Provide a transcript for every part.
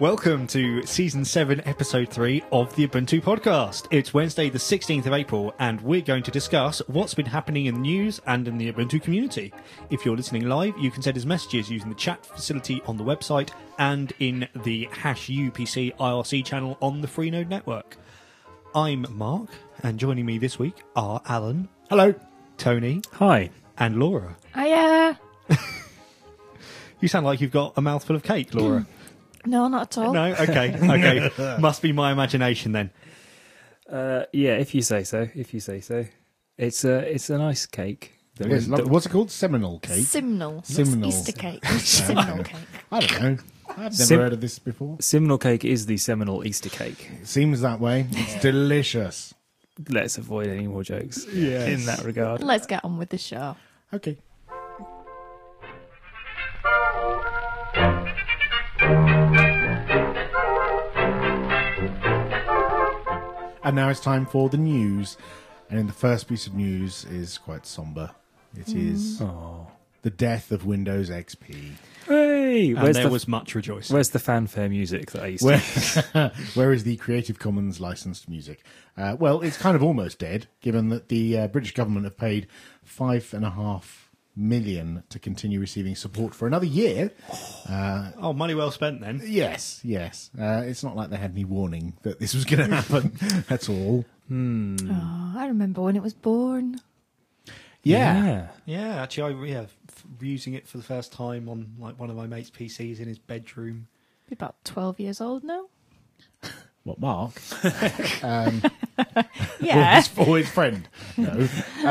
Welcome to Season 7, Episode 3 of the Ubuntu Podcast. It's Wednesday the 16th of April, and we're going to discuss what's been happening in the news and in the Ubuntu community. If you're listening live, you can send us messages using the chat facility on the website and in the #UPC IRC channel on the Freenode network. I'm Mark, and joining me this week are Alan. Hello. Tony. Hi. And Laura. Hiya. You sound like you've got a mouthful of cake, Laura. No, not at all. No? Okay. Must be my imagination then. Yeah, if you say so. It's a nice cake. What's it called? Seminole cake? Simnel. Simnel. Easter cake. Simnel cake. I don't know. I've never heard of this before. Seminole cake is the Seminole Easter cake. It seems that way. It's delicious. Let's avoid any more jokes Yes. in that regard. Let's get on with the show. Okay. And now it's time for the news. And the first piece of news is quite somber. It is the death of Windows XP. Hey, And there was much rejoicing. where's the fanfare music that I used to? Where is the Creative Commons licensed music? Well, it's kind of almost dead, given that the British government have paid $5.5 million to continue receiving support for another year. Oh, money well spent then. Yes. It's not like they had any warning that this was going to happen. That's all. Oh, I remember when it was born. Yeah. Yeah, actually, using it for the first time on like one of my mate's PCs in his bedroom. About 12 years old now. What, Mark? Yeah. Or his friend? No.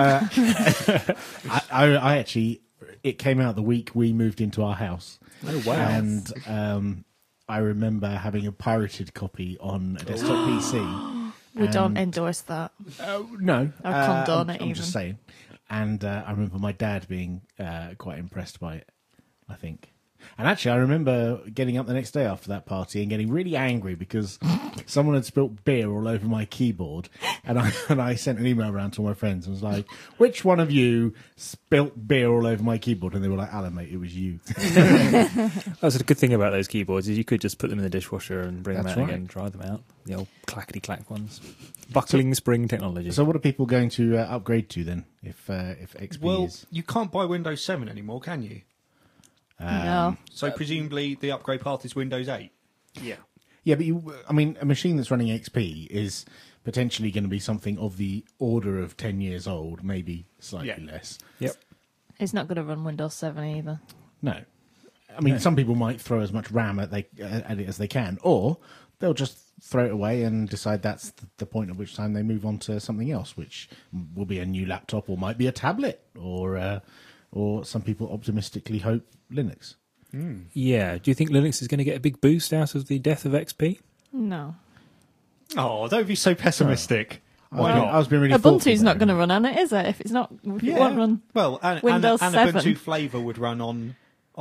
I actually, it came out the week we moved into our house. Oh, wow. And I remember having a pirated copy on a desktop PC. We don't endorse that. No. Or condone it I'm even. just saying. And I remember my dad being quite impressed by it, I think. And actually, I remember getting up the next day after that party and getting really angry because someone had spilt beer all over my keyboard. And I sent an email around to all my friends and was like, which one of you spilt beer all over my keyboard? And they were like, Alan, mate, it was you. That's the good thing about those keyboards is you could just put them in the dishwasher and bring them That's out right. again and dry them out. The old clackety-clack ones. Buckling spring technology. So what are people going to upgrade to then if XP Well, is... you can't buy Windows 7 anymore, can you? No. So presumably the upgrade path is Windows 8. yeah. Yeah, but a machine that's running XP is potentially going to be something of the order of 10 years old, maybe slightly less. Yep. It's not going to run Windows 7 either. No. I mean, some people might throw as much RAM at it as they can, or they'll just throw it away and decide that's the point at which time they move on to something else, which will be a new laptop or might be a tablet, or some people optimistically hope Linux. Yeah. Do you think Linux is going to get a big boost out of the death of XP? No. Oh, don't be so pessimistic. Why not? I was being really thoughtful Ubuntu's not there. going to run on it, is it? If it won't run. Well, and Windows and 7. Ubuntu Flavor would run on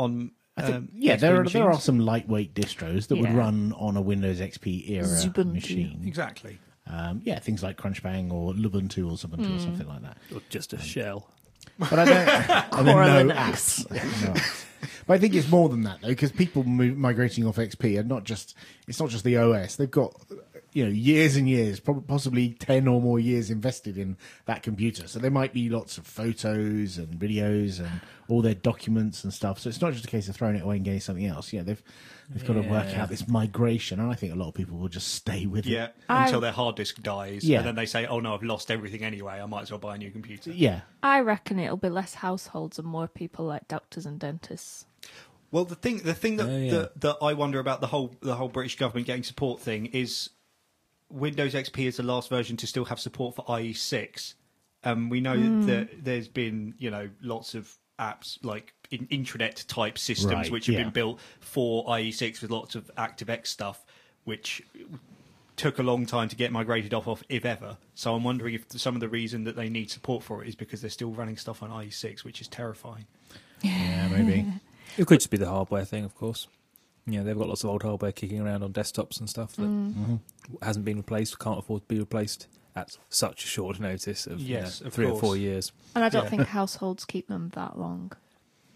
XP there are machines. some lightweight distros that would Yeah. run on a Windows XP era Ubuntu. machine. Exactly. Things like Crunchbang or Lubuntu or Ubuntu or something like that. Or just a shell? But I don't. and then Core no Linux. apps. No apps. But I think it's more than that though, because people migrating off XP are not just. It's not just the OS. They've got years and years, possibly 10 or more years invested in that computer. So there might be lots of photos and videos and all their documents and stuff. So it's not just a case of throwing it away and getting something else. Yeah, they've got to work out this migration, and I think a lot of people will just stay with it. Yeah, until their hard disk dies, Yeah. and then they say, "Oh no, I've lost everything anyway. I might as well buy a new computer." Yeah. I reckon it'll be less households and more people like doctors and dentists. Well, the thing yeah. that I wonder about the whole British government getting support thing is Windows XP is the last version to still have support for IE6. We know that there's been lots of apps like intranet type systems Right, which have yeah. been built for IE6 with lots of ActiveX stuff, which took a long time to get migrated off of, if ever. So I'm wondering if some of the reason that they need support for it is because they're still running stuff on IE6, which is terrifying. Yeah, maybe. It could just be the hardware thing, of course. They've got lots of old hardware kicking around on desktops and stuff that hasn't been replaced, can't afford to be replaced at such short notice of Yes, of 3 or course. 4 years. And I don't Yeah. think households keep them that long.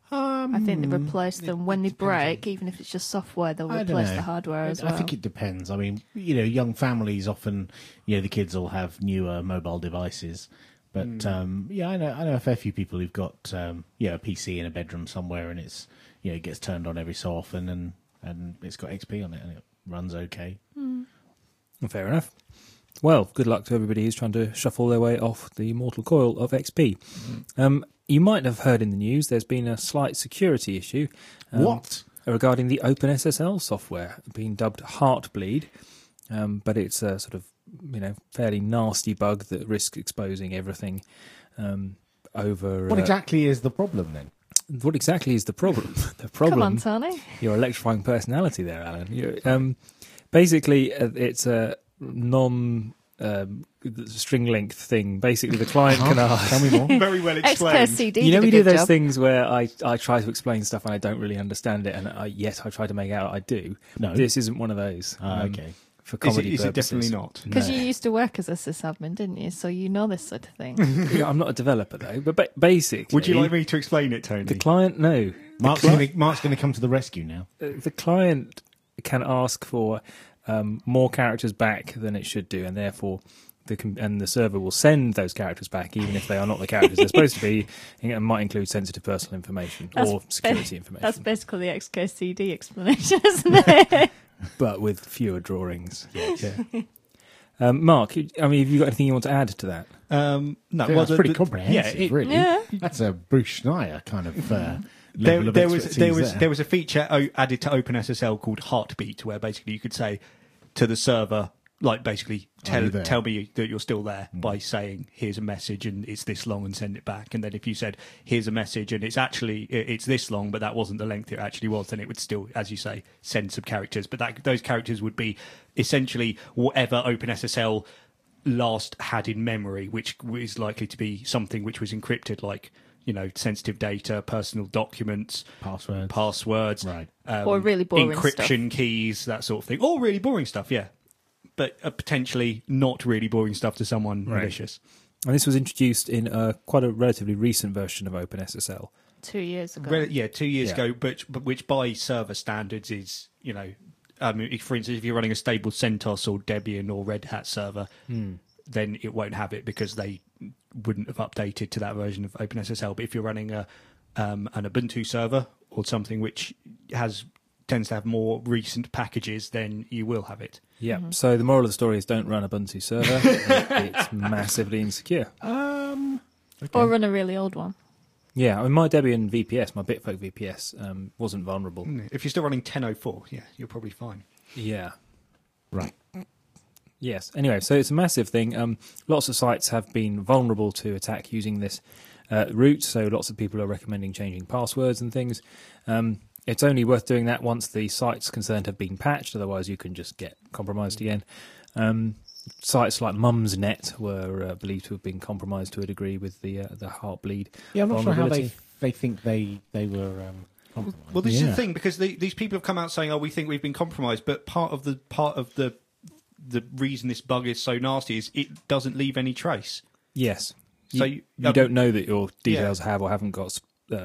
I think they replace them when they break, even if it's just software. They'll I don't replace know. the hardware as I well. think it depends. I mean, young families often, the kids all have newer mobile devices. But I know a fair few people who've got a PC in a bedroom somewhere, and it's it gets turned on every so often, and it's got XP on it, and it runs okay. Fair enough. Well, good luck to everybody who's trying to shuffle their way off the mortal coil of XP. You might have heard in the news there's been a slight security issue. What? Regarding the OpenSSL software being dubbed Heartbleed, but it's a sort of fairly nasty bug that risks exposing everything over. What exactly is the problem then? What exactly is the problem? The problem. Come on, Tony. Your electrifying personality there, Alan. Basically, it's a string length thing. Basically, the client can ask. Tell me more. Very well explained. XKCD You know, did we a do good those job. things where I try to explain stuff and I don't really understand it, and yet I try to make out I do. No. This isn't one of those. Okay. For comedy Is it purposes. definitely not? Because No. you used to work as a sysadmin, didn't you? So you know this sort of thing. Yeah, I'm not a developer though, but basically, Would you like me to explain it, Tony? the client? No, Mark's going to come to the rescue now. the client can ask for more characters back than it should do, and therefore the server will send those characters back, even if they are not the characters they're supposed to be. And it might include sensitive personal information or security information, That's basically the XKCD explanation, isn't it? but with fewer drawings. Yeah. Mark, I mean, have you got anything you want to add to that? No, That's pretty comprehensive, yeah, really. Yeah. That's a Bruce Schneier kind of level of there was expertise there was a feature added to OpenSSL called Heartbeat, where basically you could say to the server, like, basically you there? tell me that you're still there by saying here's a message and it's this long, and send it back. And then if you said here's a message and it's this long, but that wasn't the length it actually was, then it would still, as you say, send some characters. But those characters would be essentially whatever OpenSSL last had in memory, which is likely to be something which was encrypted, like sensitive data, personal documents, passwords, Right. Or really boring encryption keys, that sort of thing. All really boring stuff, yeah. But potentially not really boring stuff to someone malicious. And this was introduced in quite a relatively recent version of OpenSSL. 2 years ago. 2 years Yeah. ago, but which by server standards is, for instance, if you're running a stable CentOS or Debian or Red Hat server, then it won't have it because they wouldn't have updated to that version of OpenSSL. But if you're running an Ubuntu server or something which tends to have more recent packages, then you will have it. Yeah. So the moral of the story is don't run a Ubuntu server. It's massively insecure. Or run a really old one. Yeah, I mean, my Debian VPS, my Bitfolk VPS, wasn't vulnerable. If you're still running 10.04, yeah, you're probably fine. Yeah. Right. Yes. Anyway, so it's a massive thing. Lots of sites have been vulnerable to attack using this route, so lots of people are recommending changing passwords and things. It's only worth doing that once the sites concerned have been patched, otherwise you can just get compromised again. Sites like Mumsnet were believed to have been compromised to a degree with the Heartbleed. Yeah, I'm not sure how vulnerability. they think they were compromised. Well, this is the thing, because these people have come out saying, "Oh, we think we've been compromised," but part of the reason this bug is so nasty is it doesn't leave any trace. Yes. So you don't know that your details have or haven't got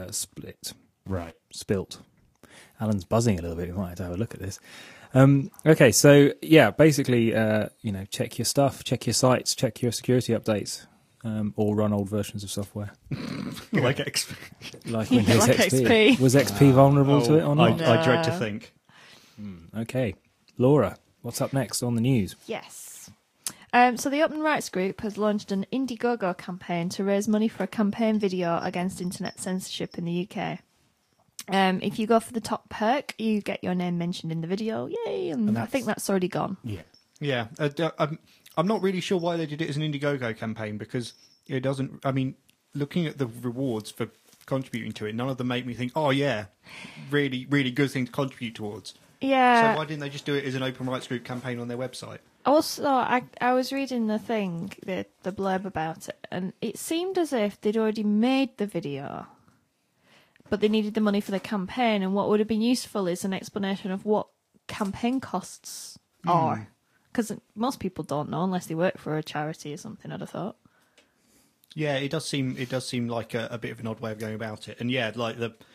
Right. spilt. Alan's buzzing a little bit. We might have to have a look at this. Okay, so yeah, basically, check your stuff, check your sites, check your security updates, or run old versions of software. Like XP. Like Windows Like XP. XP. Was XP vulnerable to it or not? I dread to think. Okay. Laura, what's up next on the news? Yes. So the Open Rights Group has launched an Indiegogo campaign to raise money for a campaign video against internet censorship in the UK. If you go for the top perk, you get your name mentioned in the video. Yay! And I think that's already gone. Yeah. Yeah, I'm not really sure why they did it as an Indiegogo campaign, because it doesn't. I mean, looking at the rewards for contributing to it, none of them make me think, "Oh yeah, really, really good thing to contribute towards." Yeah. So why didn't they just do it as an Open Rights Group campaign on their website? Also, I was reading the thing, the blurb about it, and it seemed as if they'd already made the video, but they needed the money for the campaign, and what would have been useful is an explanation of what campaign costs are. Because most people don't know unless they work for a charity or something, I'd have thought. Yeah, it does seem like a bit of an odd way of going about it. And yeah, like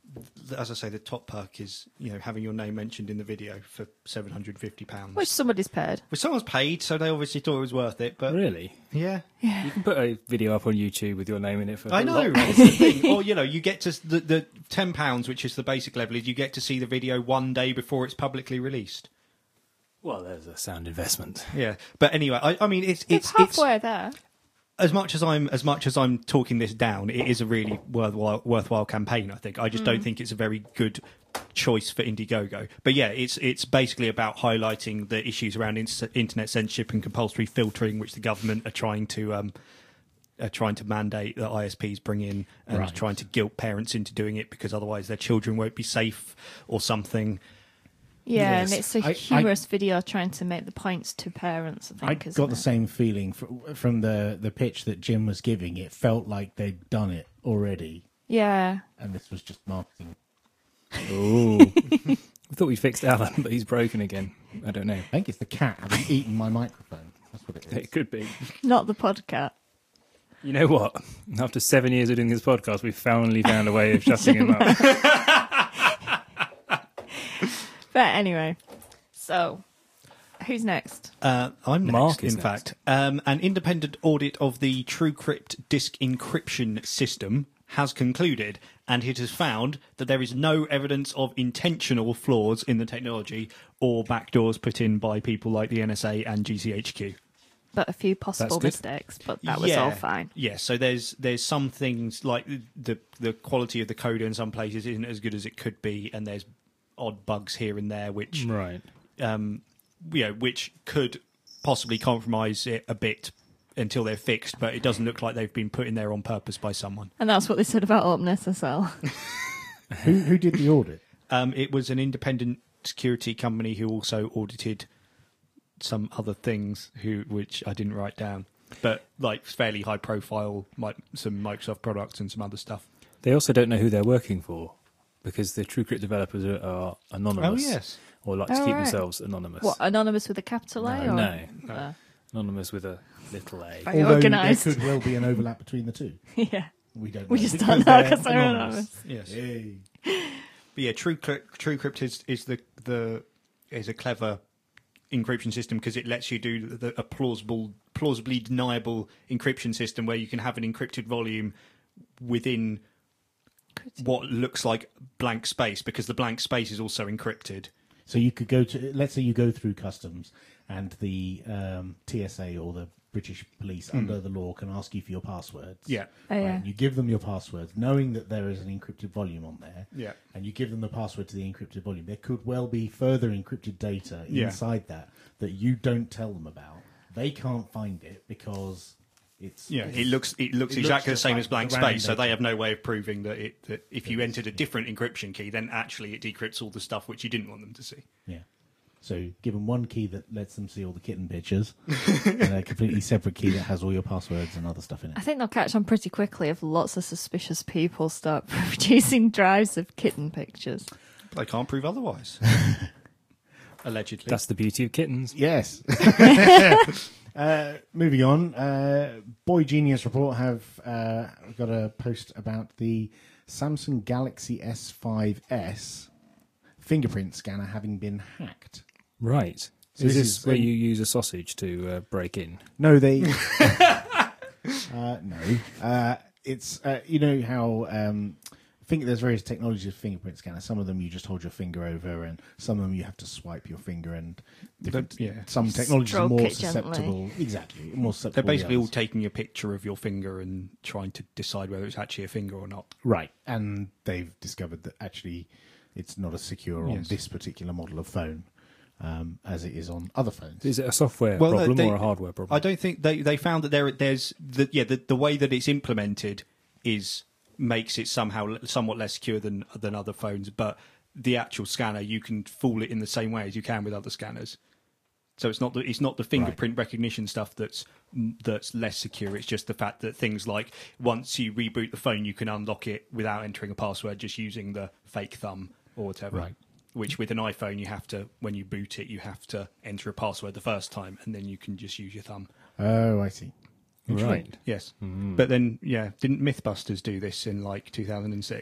as I say, the top perk is having your name mentioned in the video for £750, Which somebody's paid. which someone's paid, so they obviously thought it was worth it. But Really? yeah, You can put a video up on YouTube with your name in it for I a know. lot. It's the thing. Or you get to the £10, which is the basic level, is you get to see the video one day before it's publicly released. Well, there's a sound investment. Yeah, but anyway, I mean, It's halfway there. as much as I'm talking this down, it is a really worthwhile campaign. I think. I just don't think it's a very good choice for Indiegogo. But yeah, it's basically about highlighting the issues around internet censorship and compulsory filtering, which the government are trying to mandate that ISPs bring in, and Right. trying to guilt parents into doing it because otherwise their children won't be safe or something. Yeah, Yes. and it's a I- humorous video trying to make the points to parents, I I think, got the same feeling from the pitch that Jim was giving. It felt like they'd done it already, Yeah. and this was just marketing. Oh, we thought we fixed Alan, but he's broken again. I don't know. I think it's the cat having eaten my microphone. That's what it is. It could be. Not the podcast. You know what? After 7 years of doing this podcast, we've finally found a way of shutting him up. But anyway, so who's next? I'm next, Mark is in next. fact. An independent audit of the TrueCrypt disk encryption system has concluded, and it has found that there is no evidence of intentional flaws in the technology or backdoors put in by people like the NSA and GCHQ. But a few possible good. mistakes, but that was all fine. Yeah, so there's some things like the quality of the code in some places isn't as good as it could be, and there's odd bugs here and there which Right. which could possibly compromise it a bit until they're fixed, but it doesn't look like they've been put in there on purpose by someone. And that's what they said about OpenSSL. Who did the audit? It was an independent security company who also audited some other things, which I didn't write down, but like fairly high profile, some Microsoft products and some other stuff. They also don't know who they're working for because the TrueCrypt developers are anonymous. Oh, yes. Or like to Oh, keep right. themselves anonymous. What, anonymous with a capital A? No. Or? No. Anonymous with a little a. Very Although organised. there could well be an overlap between the two. Yeah. We don't know. We just because don't know they're because they're anonymous. Yes. Hey. But yeah, TrueCrypt is a clever encryption system because it lets you do a plausibly deniable encryption system where you can have an encrypted volume within what looks like blank space, because the blank space is also encrypted. So you could go to, let's say you go through customs and the TSA or the British police under the law can ask you for your passwords. Yeah. Oh, yeah. And you give them your passwords, knowing that there is an encrypted volume on there. Yeah. And you give them the password to the encrypted volume. There could well be further encrypted data Yeah. inside that you don't tell them about. They can't find it because it's It looks exactly the just same like as blank the random space, so they data. have no way of proving that if you entered a different encryption key, then actually it decrypts all the stuff which you didn't want them to see. Yeah. So give them one key that lets them see all the kitten pictures, and a completely separate key that has all your passwords and other stuff in it. I think they'll catch on pretty quickly if lots of suspicious people start producing drives of kitten pictures. But they can't prove otherwise. Allegedly. That's the beauty of kittens. Yes. Moving on, Boy Genius Report have got a post about the Samsung Galaxy S5s fingerprint scanner having been hacked. Right. So Is this this is, where you use a sausage to break in? No, they. No. It's you know how there's various technologies of fingerprint scanner. Some of them you just hold your finger over, and some of them you have to swipe your finger. And different, some technologies are Stroke more it susceptible. gently. Exactly, more susceptible. They're than basically all others. taking a picture of your finger and trying to decide whether it's actually a finger or not. Right, and they've discovered that actually it's not as secure on Yes. this particular model of phone as it is on other phones. Is it a software Well, problem they- or a hardware problem? I don't think they found that there's the way that it's implemented makes it somewhat less secure than other phones, but the actual scanner, you can fool it in the same way as you can with other scanners. So it's not the fingerprint recognition stuff that's less secure. It's just the fact that things like once you reboot the phone, you can unlock it without entering a password, just using the fake thumb or whatever. Right. Which with an iPhone, you have to, when you boot it, you have to enter a password the first time, and then you can just use your thumb. Oh, I see. Right. Yes. But then, didn't Mythbusters do this in like 2006?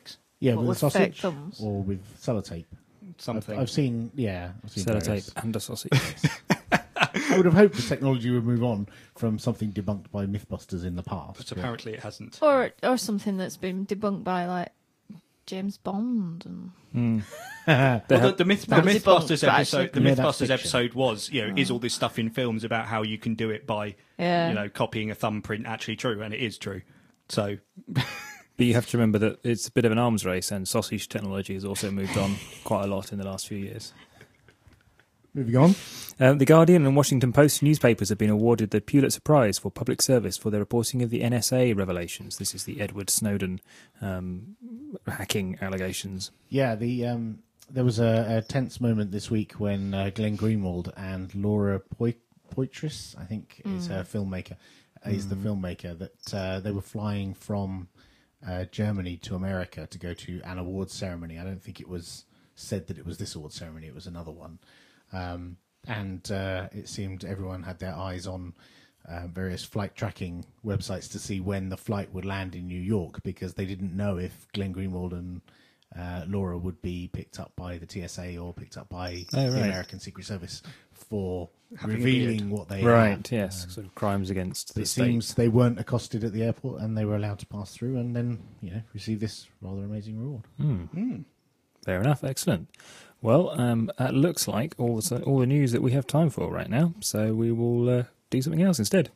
Yeah, What, with a with fake sausage thumbs? or with sellotape. Something. I've seen Sellotape various. and a sausage. I would have hoped the technology would move on from something debunked by MythBusters in the past. but apparently it hasn't. Or something that's been debunked by like James Bond and Well, the That was MythBusters debunked, episode. The Yeah, that's MythBusters fiction. episode was, is all this stuff in films about how you can do it by, Yeah. copying a thumbprint actually true, and it is true. So But you have to remember that it's a bit of an arms race, and sausage technology has also moved on quite a lot in the last few years. Moving on. The Guardian and Washington Post newspapers have been awarded the Pulitzer Prize for public service for their reporting of the NSA revelations. This is the Edward Snowden hacking allegations. Yeah, there was a tense moment this week when Glenn Greenwald and Laura Poitras, I think is her filmmaker, is the filmmaker, that they were flying from Germany to America to go to an awards ceremony. I don't think it was said that it was this awards ceremony, it was another one. And it seemed everyone had their eyes on various flight tracking websites to see when the flight would land in New York, because they didn't know if Glenn Greenwald and Laura would be picked up by the TSA or picked up by the American Secret Service for Having a revealing beard. what they Right, had. yes, sort of crimes against the It state. seems they weren't accosted at the airport and they were allowed to pass through and then, receive this rather amazing reward. Fair enough, excellent. Well, that looks like all the news that we have time for right now, so we will do something else instead.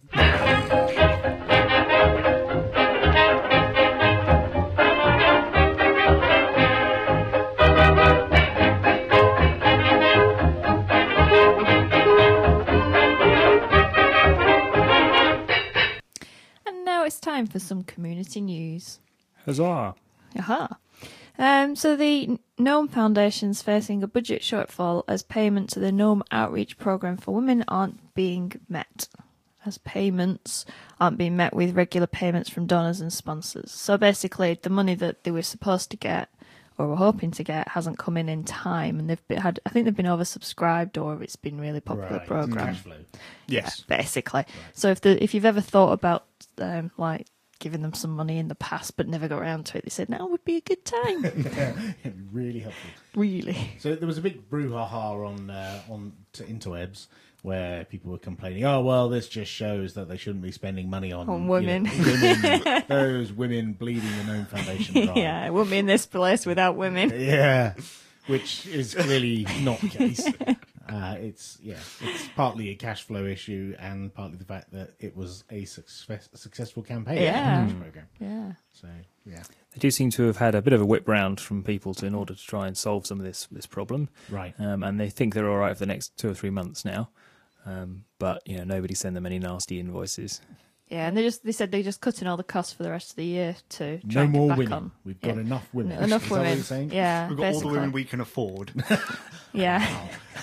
And now it's time for some community news. Huzzah! Aha. So the Gnome Foundation's facing a budget shortfall as payment to the Gnome Outreach Programme for Women aren't being met. As payments aren't being met with regular payments from donors and sponsors. So basically, the money that they were supposed to get or were hoping to get hasn't come in time, and I think they've been oversubscribed, or it's been really popular program. Cash flow. yes, Basically. So if you've ever thought about like giving them some money in the past but never got around to it, they said now would be a good time. It'd be really helpful. Really. So there was a big brouhaha on interwebs where people were complaining, oh, well, this just shows that they shouldn't be spending money on women. women, those women bleeding the Gnome Foundation dry. Yeah, it wouldn't be in this place without women. Yeah, which is clearly not the case. It's partly a cash flow issue and partly the fact that it was a successful campaign. Yeah. Program. Yeah. So, yeah. They do seem to have had a bit of a whip round from people in order to try and solve some of this problem. Right. And they think they're all right for the next 2 or 3 months now. But nobody send them any nasty invoices. Yeah, and they said they're just cutting all the costs for the rest of the year to No try and get more back women. on. We've got enough women. Enough Is that what women. you're saying? Yeah, we've got all the basically. women we can afford. Yeah,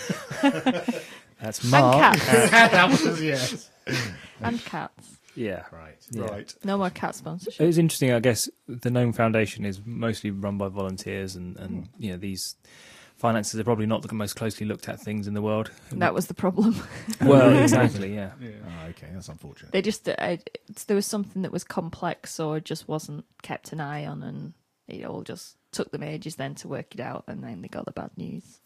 That's and Mark. cats That was, yes. and cats. Yeah. Right. Yeah. Right. No more cat sponsorship. It was interesting, I guess. The Gnome Foundation is mostly run by volunteers, and these finances are probably not the most closely looked at things in the world. That was the problem. Well, exactly, yeah. Oh, okay, that's unfortunate. They just there was something that was complex or just wasn't kept an eye on, and it all just took them ages then to work it out, and then they got the bad news.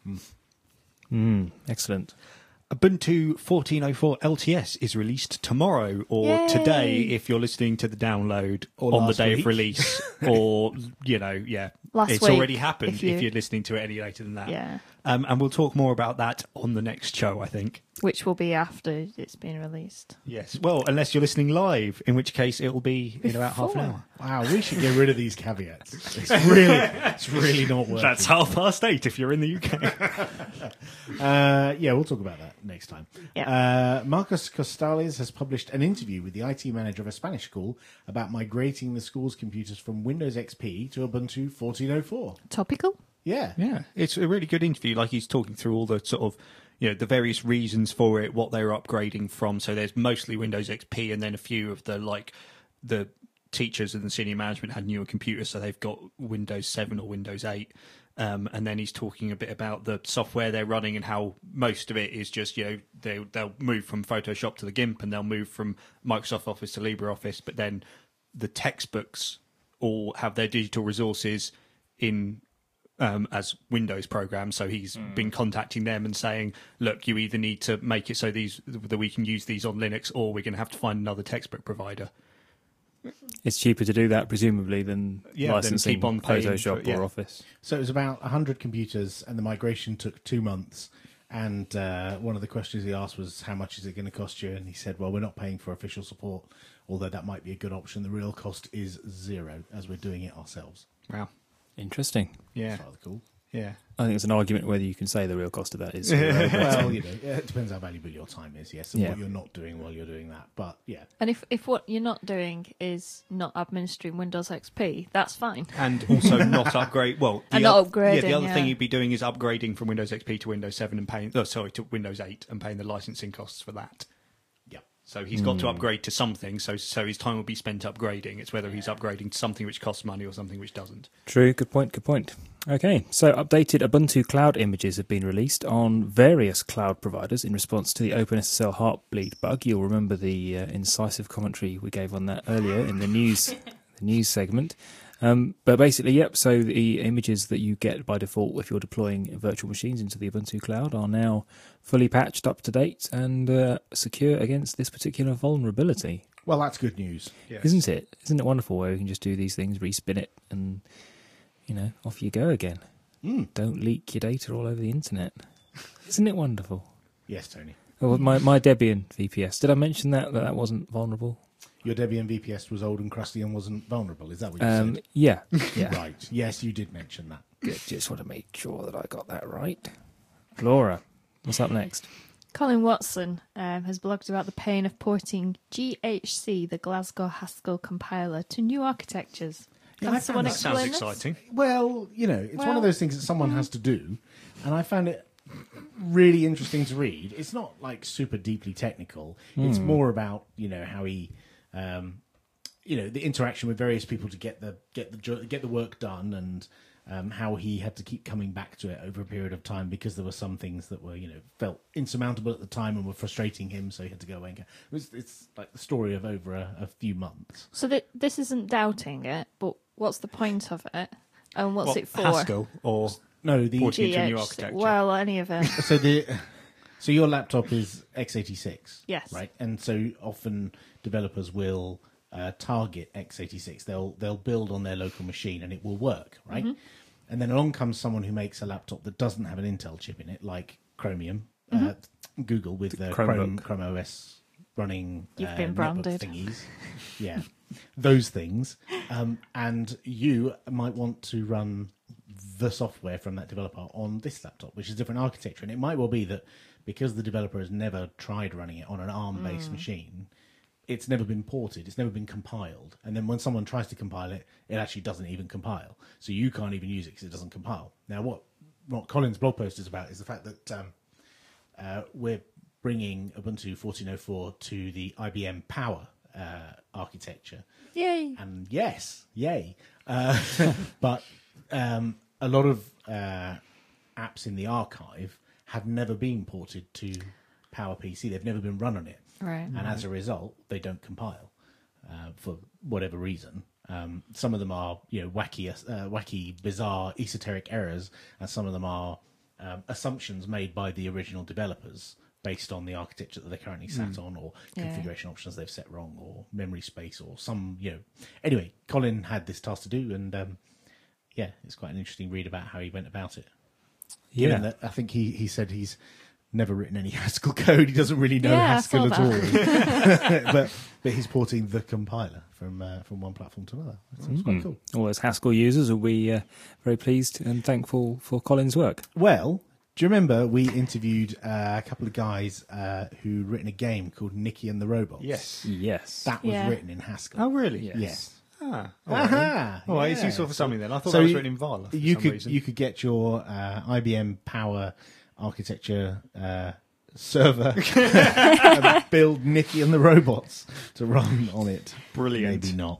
Excellent. Ubuntu 14.04 LTS is released tomorrow or Yay. today if you're listening to the download Or on the last day week. of release, or Last it's week, already happened if if, you- you're listening to it any later than that. Yeah, And we'll talk more about that on the next show, I think. which will be after it's been released. Yes. Well, unless you're listening live, in which case it'll be in about half an Before. hour. Wow, we should get rid of these caveats. It's really not working. That's 8:30 if you're in the UK. Yeah, we'll talk about that next time. Yeah. Marcos Costales has published an interview with the IT manager of a Spanish school about migrating the school's computers from Windows XP to Ubuntu 14.04. Topical? Yeah. Yeah, it's a really good interview. Like, he's talking through all the sort of, the various reasons for it, what they were upgrading from. So there's mostly Windows XP, and then a few of the teachers and the senior management had newer computers, so they've got Windows 7 or Windows 8. And then he's talking a bit about the software they're running and how most of it is just, they'll move from Photoshop to the GIMP, and they'll move from Microsoft Office to LibreOffice, but then the textbooks all have their digital resources in as Windows programs. So he's been contacting them and saying, look, you either need to make it so that we can use these on Linux, or we're going to have to find another textbook provider. It's cheaper to do that, presumably, than licensing keep on paying Photoshop for- yeah. or Office. So it was about 100 computers, and the migration took 2 months. And one of the questions he asked was, how much is it going to cost you? And he said, well, we're not paying for official support, although that might be a good option. The real cost is 0, as we're doing it ourselves. Wow. Interesting. Yeah. That's rather cool. Yeah. I think it's an argument whether you can say the real cost of that is. Well, it depends how valuable your time is, yes, and Yeah. what you're not doing while you're doing that. But, yeah. And if what you're not doing is not administering Windows XP, that's fine. And also not upgrade. Well, And not upgrading, Yeah, the other yeah. thing you'd be doing is upgrading from Windows XP to Windows 7 and paying. To Windows 8 and paying the licensing costs for that. Yeah. So he's got to upgrade to something. So his time will be spent upgrading. It's whether he's upgrading to something which costs money or something which doesn't. True, good point, good point. Okay, so updated Ubuntu Cloud images have been released on various cloud providers in response to the OpenSSL Heartbleed bug. You'll remember the incisive commentary we gave on that earlier in the news segment. But basically, yep, so the images that you get by default if you're deploying virtual machines into the Ubuntu Cloud are now fully patched, up to date, and secure against this particular vulnerability. Well, that's good news. Yes. Isn't it? Isn't it wonderful where we can just do these things, respin it, and, off you go again. Don't leak your data all over the internet. Isn't it wonderful? Yes, Tony. Oh, my Debian VPS. Did I mention that wasn't vulnerable? Your Debian VPS was old and crusty and wasn't vulnerable. Is that what you said? Yeah. Right. Yes, you did mention that. Good. Just want to make sure that I got that right. Laura, what's up next? Colin Watson has blogged about the pain of porting GHC, the Glasgow Haskell compiler, to new architectures. Yeah, Can I someone found That sounds explain this? exciting. Well, it's one Well- of those things that someone has to do, and I found it really interesting to read. It's not like super deeply technical. It's more about how he, the interaction with various people to get the work done, and how he had to keep coming back to it over a period of time because there were some things that were felt insurmountable at the time and were frustrating him, so he had to go away and go. It's like the story of over a few months. So this isn't doubting it, but what's the point of it? And what's it for? Haskell or No, the porting into a new GHC. architecture. Well, any of it. So your laptop is x86, Yes. right? And so often developers will target x86. They'll build on their local machine and it will work, right? And then along comes someone who makes a laptop that doesn't have an Intel chip in it, like Chromium, Google with their Chrome OS running. You've been notebook branded. thingies. Yeah, those things. And you might want to run the software from that developer on this laptop, which is different architecture. And it might well be that because the developer has never tried running it on an ARM-based machine, it's never been ported, it's never been compiled. And then when someone tries to compile it, it actually doesn't even compile. So you can't even use it because it doesn't compile. Now, what Colin's blog post is about is the fact that we're bringing Ubuntu 14.04 to the IBM Power architecture. Yay. And yes, yay. But a lot of apps in the archive have never been ported to PowerPC. They've never been run on it. Right. And as a result, they don't compile for whatever reason. Some of them are wacky, bizarre, esoteric errors, and some of them are assumptions made by the original developers based on the architecture that they're currently sat on, or configuration options they've set wrong, or memory space, or some. Anyway, Colin had this task to do, and it's quite an interesting read about how he went about it. Given that I think he said he's never written any Haskell code. He doesn't really know Yeah, I Haskell saw at all. but he's porting the compiler from one platform to another. It's quite cool. All those Haskell users will be very pleased and thankful for Colin's work. Well, do you remember we interviewed a couple of guys who'd written a game called Nicky and the Robots? Yes. Yes. That was Yeah. written in Haskell. Oh, really? Yes. Yes. Ah. Aha! Oh, it's Yeah. useful for something then. I thought So that was you- written in Vala for You some could reason. you could get your IBM Power architecture server and build Nicky and the Robots to run on it. Brilliant. Maybe not.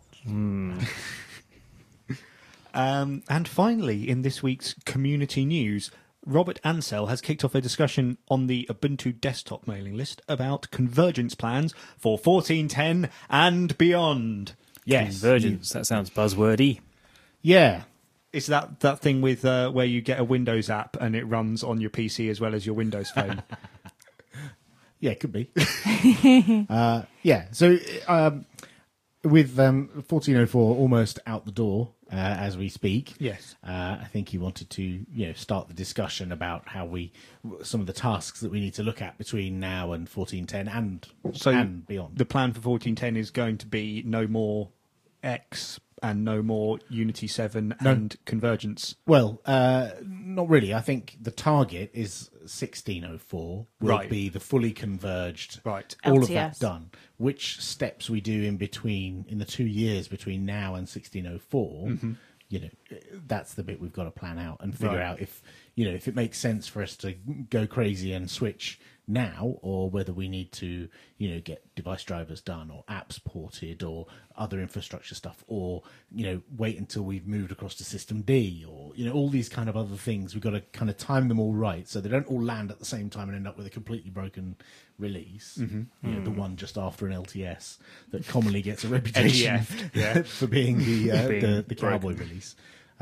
And finally, in this week's community news, Robert Ansell has kicked off a discussion on the Ubuntu desktop mailing list about convergence plans for 14.10 and beyond. Yes. Convergence. That sounds buzzwordy. Yeah. Is that thing with where you get a Windows app and it runs on your PC as well as your Windows phone? Yeah, it could be. Yeah, so with 1404 almost out the door as we speak, Yes. I think he wanted to start the discussion about how some of the tasks that we need to look at between now and 1410 and beyond. The plan for 1410 is going to be no more X and no more Unity 7 and Convergence. Well, not really. I think the target is 1604 will Right. be the fully converged, Right. all of LTS. that done. Which steps we do in the 2 years between now and 1604, that's the bit we've got to plan out and figure Right. out if it makes sense for us to go crazy and switch now, or whether we need to get device drivers done or apps ported or other infrastructure stuff, or wait until we've moved across to system D, or all these kind of other things. We've got to kind of time them all right so they don't all land at the same time and end up with a completely broken release. The one just after an LTS that commonly gets a reputation for being the cowboy release.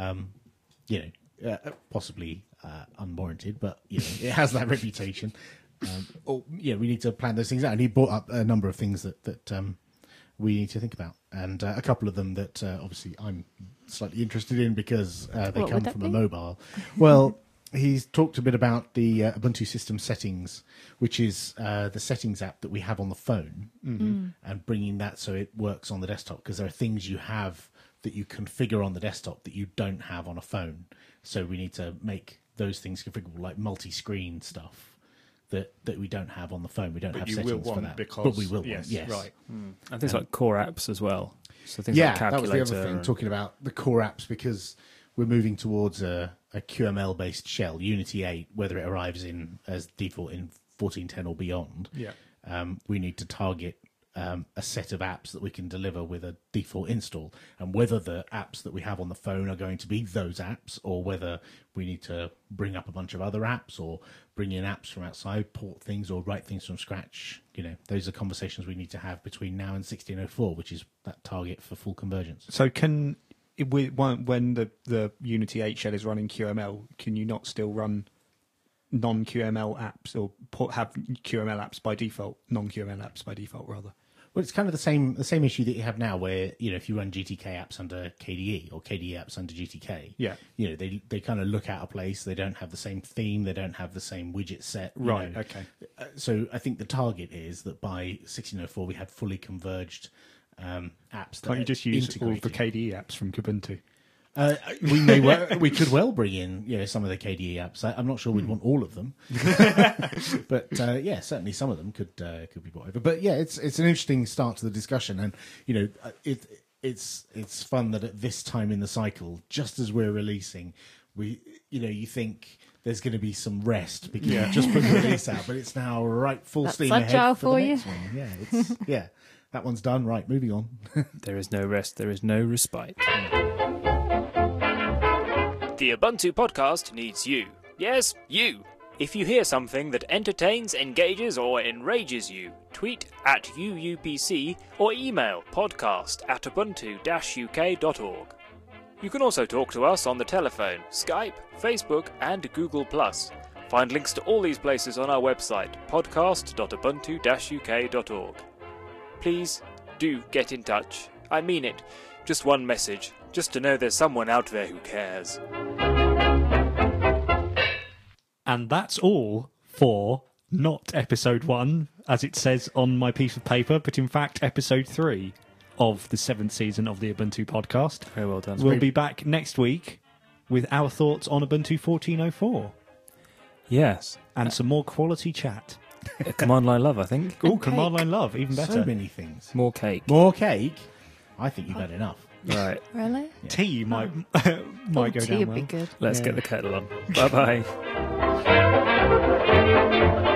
Possibly unwarranted, but it has that reputation. We need to plan those things out. And he brought up a number of things that we need to think about, and a couple of them that obviously I'm slightly interested in because they What come would that from be? a mobile. Well, he's talked a bit about the Ubuntu system settings, which is the settings app that we have on the phone, and bringing that so it works on the desktop, because there are things you have that you configure on the desktop that you don't have on a phone. So we need to make those things configurable, like multi-screen stuff that we don't have on the phone. We don't have you will settings for want that. because But we will yes, want, yes. right. And things like core apps as well. So things Yeah, like that was calculator. the other thing, talking about the core apps, because we're moving towards a QML-based shell, Unity 8, whether it arrives in as default in 1410 or beyond. Yeah. We need to target a set of apps that we can deliver with a default install, and whether the apps that we have on the phone are going to be those apps, or whether we need to bring up a bunch of other apps, or bring in apps from outside, port things, or write things from scratch. Those are conversations we need to have between now and 1604, which is that target for full convergence. So when the Unity 8 shell is running QML, can you not still run non-QML apps, or have QML apps by default, non-QML apps by default, rather? Well, it's kind of the same issue that you have now, where if you run GTK apps under KDE or KDE apps under GTK, they kind of look out of place. They don't have the same theme. They don't have the same widget set. Right. Okay. So I think the target is that by 1604 we had fully converged apps. Can't you just use all integrated. the KDE apps from Kubuntu? We could well bring in some of the KDE apps. I'm not sure we'd want all of them, but certainly some of them could be brought over. But it's an interesting start to the discussion, and it's fun that at this time in the cycle, just as we're releasing, you think there's going to be some rest because you just put the release out, but it's now right full That's steam agile ahead for for the you. next one. Yeah, that one's done. Right, moving on. There is no rest, there is no respite. The Ubuntu podcast needs you. Yes, you. If you hear something that entertains, engages, or enrages you, tweet at UUPC or email podcast@ubuntu-uk.org. You can also talk to us on the telephone, Skype, Facebook, and Google+. Find links to all these places on our website, podcast.ubuntu-uk.org. Please do get in touch. I mean it. Just one message, just to know there's someone out there who cares. And that's all for not episode 1, as it says on my piece of paper, but in fact episode 3 of the 7th season of the Ubuntu podcast. Very well done. We'll be back next week with our thoughts on Ubuntu 14.04 Yes. and some more quality chat. Command line love, I think. Oh, Command Line Love, even better. So many things. More cake. More cake. I think you've had enough. Right. Really? Tea might Oh, go tea down would well. be good. Let's get the kettle on. Bye-bye.